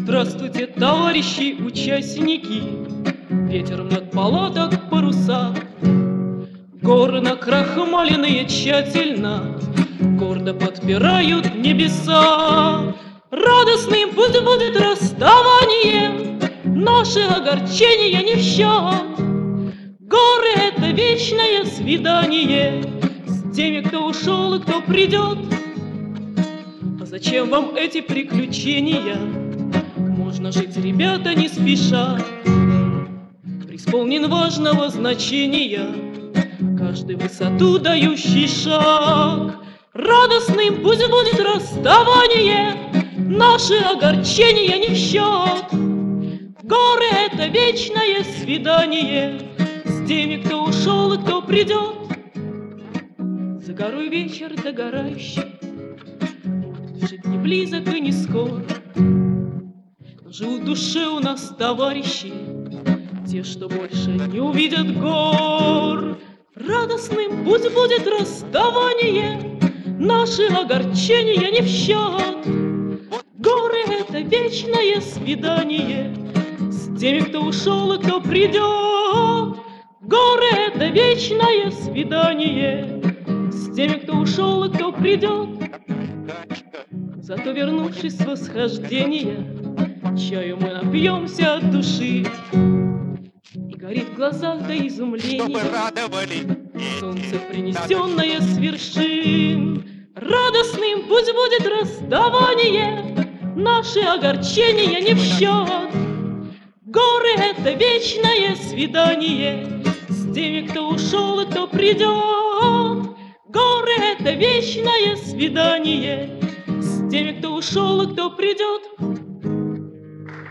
Здравствуйте, товарищи участники, ветером над палаток паруса. Горы накрахмаленные тщательно гордо подпирают небеса. Радостным пусть будет расставание, наши огорчения не в счет. Горы — это вечное свидание с теми, кто ушел и кто придет. А зачем вам эти приключения? Можно жить, ребята, не спеша. Преисполнен важного значения каждый высоту дающий шаг. Радостным пусть будет расставание, наши огорчения не в счет. Горы — это вечное свидание с теми, кто ушел и кто придет. За горой вечер догорающий, жить не близок и не скоро. Но живут в душе у нас товарищи, те, что больше не увидят гор. Радостным пусть будет расставание, наши огорчения не в счет. Горы — это вечное свидание с теми, кто ушел и кто придет. Горы — это вечное свидание с теми, кто ушел и кто придет. Зато, вернувшись с восхождения, чаю мы напьемся от души. И горит в глазах до изумления солнце, принесенное с вершин. Радостным пусть будет расставание, наши огорчения не в счет. Горы — это вечное свидание с теми, кто ушел и кто придет. Горы — это вечное свидание с теми, кто ушел и кто придет.